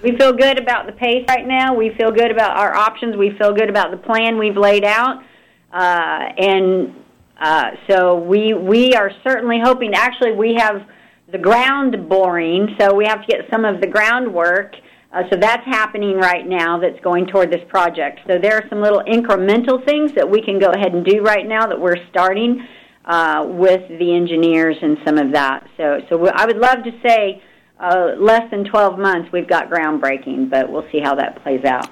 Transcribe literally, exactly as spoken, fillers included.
We feel good about the pace right now. We feel good about our options. We feel good about the plan we've laid out. Uh, and uh, so we we are certainly hoping, actually we have the ground boring, so we have to get some of the groundwork. Uh, so that's happening right now that's going toward this project. So there are some little incremental things that we can go ahead and do right now that we're starting uh, with the engineers and some of that. So, so I would love to say uh, less than twelve months we've got groundbreaking, but we'll see how that plays out.